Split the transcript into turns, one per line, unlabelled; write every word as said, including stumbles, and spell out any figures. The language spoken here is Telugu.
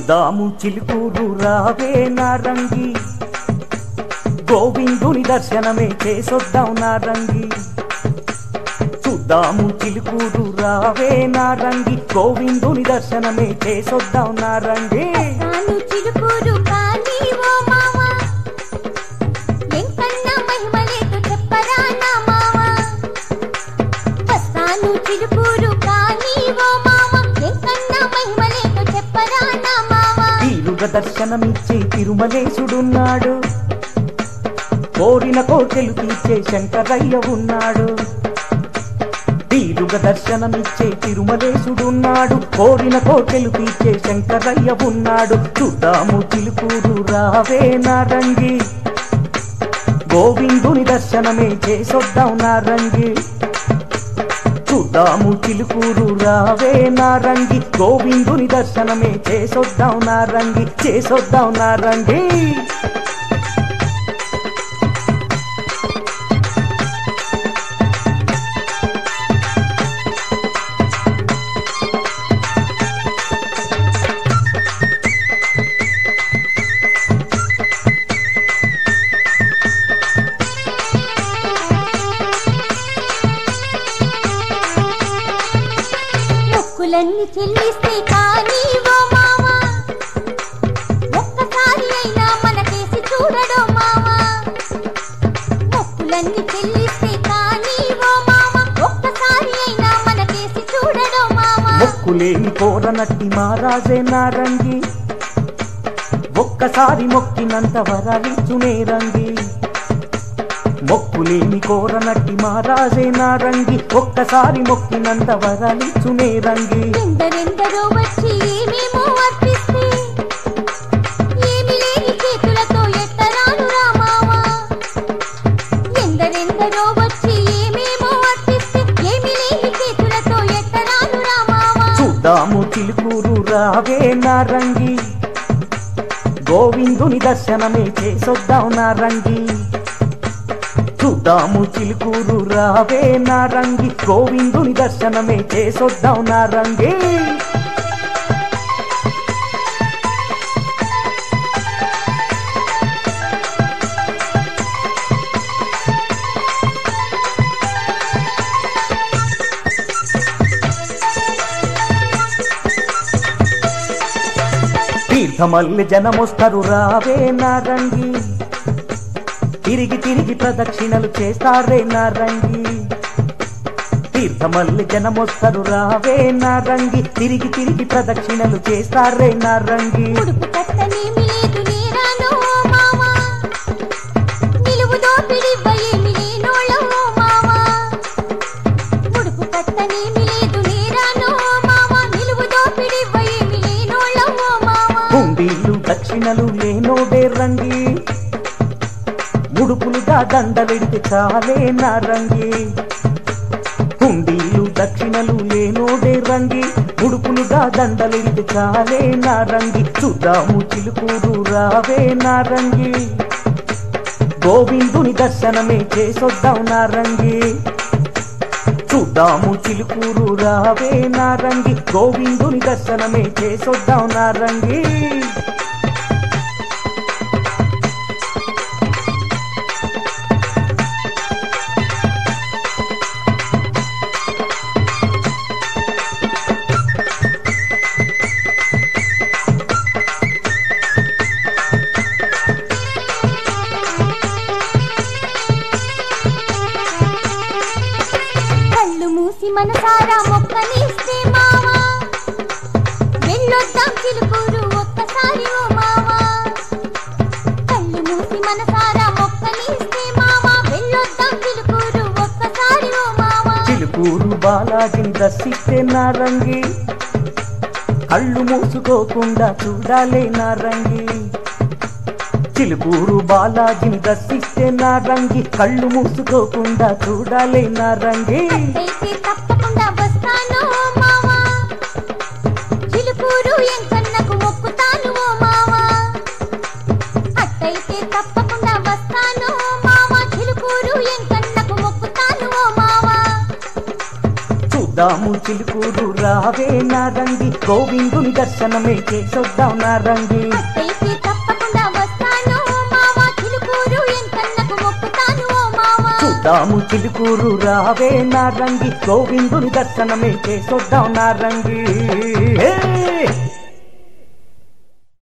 చూద్దాము చిలుకూరు రావే నారంగి, గోవిందుని దర్శనమే చేసొద్దాం నారంగి. చూద్దాము చిలుకూరు రావే నారంగి, గోవిందుని దర్శనమే చేసొద్దాం నారంగి.
చిలుకూరు కానీ ఓ మామ, ఎంకన్నా మహిమలేదో చెప్పరా నా మామ. వస్తాను చిలుకూరు కానీ ఓ మామ, ఎంకన్నా మహిమలేదో చెప్పరా నా మామ.
తీరుగ దర్శనమిచ్చే తిరుమలేశుడున్నాడు, కోరిన కోర్కెలు తీర్చే శంకరయ్య ఉన్నాడు. తీరుగ దర్శనమిచ్చే తిరుమలేశుడున్నాడు, కోరిన కోర్కెలు తీర్చే శంకరయ్య ఉన్నాడు. చూద్దాము చిలుకూరు రావే నారంగి, గోవిందుని దర్శనమే చేసొద్దాం నారంగి. చూద్దాము చిలుకూరు రావే నారంగి, గోవిందుని దర్శనమే చేసొద్దాం నారంగి, చేసొద్దాం నారంగి.
మొక్కులన్నీ చెల్లిస్తే కానీ ఓ మామ, ఒక్కసారి అయినా మనకేసి చూడడో మామ. మొక్కులన్నీ చెల్లిస్తే కానీ ఓ మామ, ఒక్కసారి అయినా మనకేసి చూడడో మామ.
మొక్కులేని కోరనట్టి మహారాజే నారంగి, ఒక్కసారి మొక్కినంత వరాలిచ్చునే రంగి. మొక్కులేని కోరనట్టి మహారాజే నారంగి, ఒక్కసారి మొక్కినంత వరాలిచ్చునే రంగి.
ఎందరెందరో వచ్చి ఏమేమో అర్పిస్తే, ఏమి లేని చేతులతో ఎట్టరాను రామావా. ఎందరెందరో వచ్చి ఏమేమో అర్పిస్తే, ఏమి లేని చేతులతో ఎట్టరాను రామావా.
చూద్దాము చిలుకూరు రావే నారంగి, గోవిందుని దర్శనమే చేసొద్దాం నారంగి. చూద్దాము చిలుకూరు రావే నారంగి, గోవిందుని దర్శనమే చేసొద్దాం నారంగి. తీర్థమల్లి జనమొస్తారు రావే నారంగి, తిరిగి తిరిగి ప్రదక్షిణలు చేస్తారే నారంగి. తీర్థమల్లి జనమొస్తారు రావే నారంగి, తిరిగి తిరిగి ప్రదక్షిణలు చేస్తారే నారంగి.
ఉడుపు కట్టనేమి లేదు నేరానో మామ, నిలువు దోపిడివ్వ ఏమి లేనోళ్ళో మామ. ఉడుపు కట్టనేమి లేదు నేరానో మామ, నిలువు దోపిడివ్వ ఏమి లేనోళ్ళో మామ.
హుండీలు దక్షిణలు లేనోడే రంగి, ముడుపులుగా దండలెడితే చాలే నారంగి. హుండీలు దక్షిణలు లేనోడే రంగి, ముడుపులుగా దండలెడితే చాలే నారంగి. చూద్దాము చిలుకూరు రావే నారంగి, గోవిందుని దర్శనమే చేసొద్దాం నారంగి. చూద్దాము చిలుకూరు రావే నారంగి, గోవిందుని దర్శనమే చేసొద్దాం నారంగి.
మూసి మనసారా మొక్కనిస్తే మావా, వెళ్ళొద్దాం చిలుకూరు ఒక్కసారి ఓ మావా. కళ్ళు మూసి మనసారా మొక్కనిస్తే మావా, వెళ్ళొద్దాం చిలుకూరు ఒక్కసారి ఓ మావా.
చిలుకూరు బాలాజిని దర్శిస్తే నారంగి, కళ్ళు మూసుకోకుండా చూడాలే నారంగి. చిలుకూరు బాలాజిని దర్శిస్తే నారంగి, కళ్ళు మూసుకోకుండా చూడాలే నారంగి.
అయితే తప్పకుండా వస్తాను మావా, చిలుకూరు ఎంకన్నకు మొక్కుతాను ఓ మావా. అట్టయితే తప్పకుండా వస్తాను మావా, చిలుకూరు ఎంకన్నకు మొక్కుతాను ఓ మావా.
చూద్దాము చిలుకూరు రావే నారంగి గోవిందుని దర్శనమే చేసొద్దాం నారంగి
అట్టయితే తప్పకుండా వస్తాను మావా చిలుకూరు ఎంకన్నకు మొక్కుతాను ఓ మావా
చూద్దాము చిలుకూరు రావే నారంగి గోవిందుని దర్శనమే చేసొద్దాం నారంగి